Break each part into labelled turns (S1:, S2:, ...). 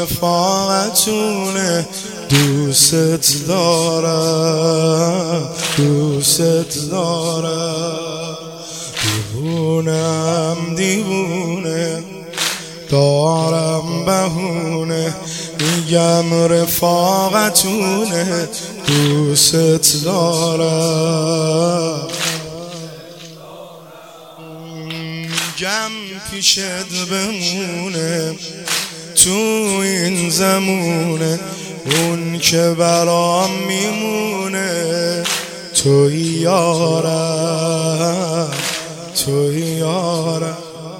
S1: رفاقتونه دوست دارم دوست دارم دیوونم دیوونه دارم بهونه میگم رفاقتونه دوست دارم میگم پیشت بمونه تو این زمونه اون که برام میمونه توی یارم توی یارم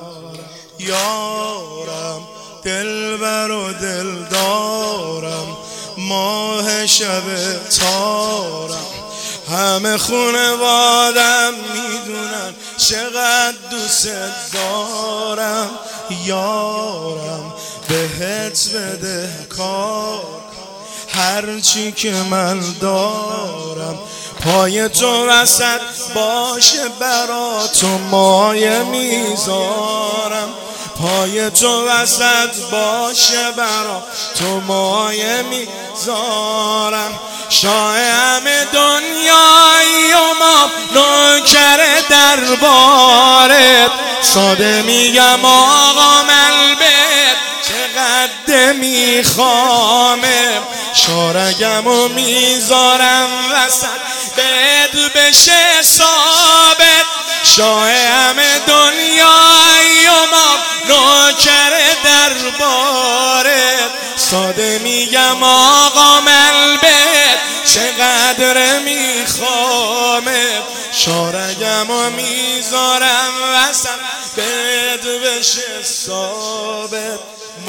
S1: یارم دلبر و دل دارم ماه شب تارم همه خونوادم میدونن چقدر دوست دارم یارم بهت بده کار هرچی که من دارم پای تو وسط باشه برا تو مایه میذارم پای تو وسط باشه برا تو مایه میذارم شاه همه دنیایی و ما نوکر دربارت ساده میگم آقا ملبت چقدر میخوامه شارگم و میذارم وسط بد بشه ثابت شاه همه دنیایی و ما نوکر دربارت ساده میگم آقا ملبت چقدر میخوامه شارگم و میذارم وسط بد بشه ثابت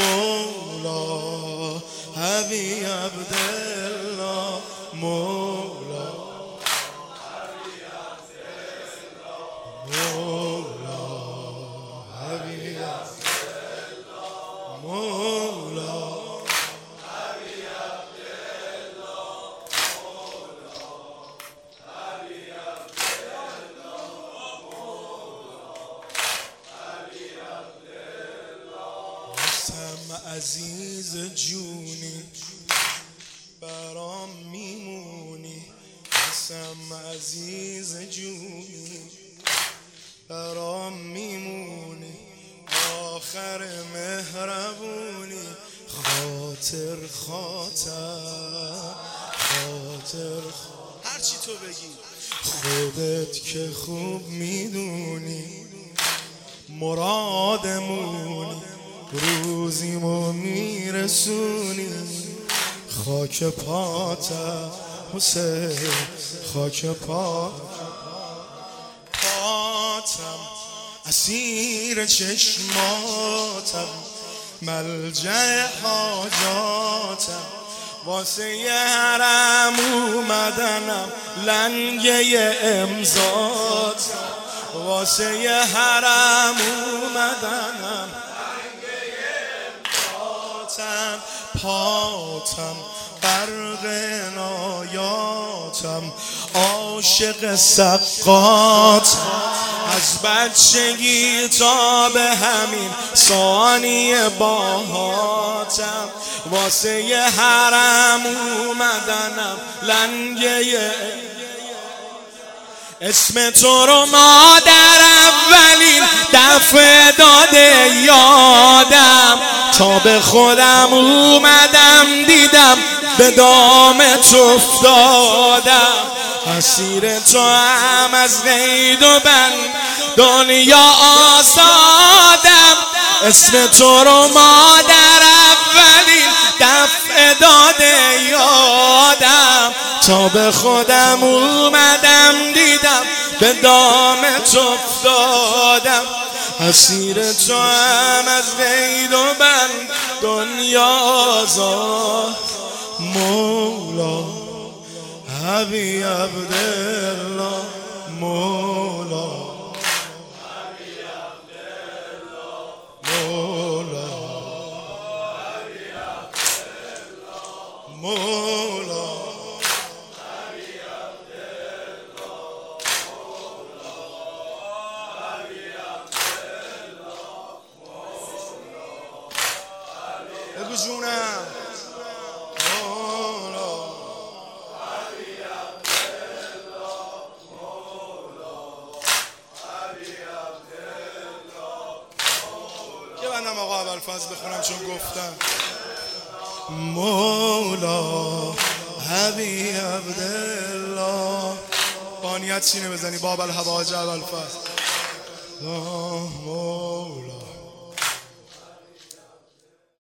S1: مولا حبی عبدالله مولا حبی عبدالله مولا حبی عبدالله مولا حبی عبدالله مولا حبی عبدالله مولا عزیز جونی برام میمونی قسم عزیز جونی برام میمونی آخر مهربونی خاطر هرچی تو بگی خودت که خوب میدونی مرادمونی روزیمو میرسونی خاک پاتم حسین خاک پاتم اسیر چشماتم ملجأ حاجاتم واسه یه حرم اومدنم لنگه امضاتم واسه یه حرم اومدنم پاتم برق نایاتم عاشق سقاطم از بچگی تا به همین ثانیه باهاتم واسه یه حرم اومدنم لنگه اسم تو رو مادر اولین دفعه داده یادم تا به خودم اومدم دیدم به دامت افتادم اسیر تو هم از قید و بند دنیا آزادم اسم تو رو مادر اولین دفعه داده یادم تا به خودم اومدم دیدم به دامت افتادم اسیر تو هم از قید و بند دنیا آزاد مولا حبی عبدالله مولا حبی عبدالله مولا حبی عبدالله مولا حبی عبدالله مولا حبی عبدالله مولا بگو جونم نمیتونم آقا ابوالفضل بخونم چون گفتم مولا حبیب عبدالله بانیت سینه بزنی باب الحواج ابوالفضل مولا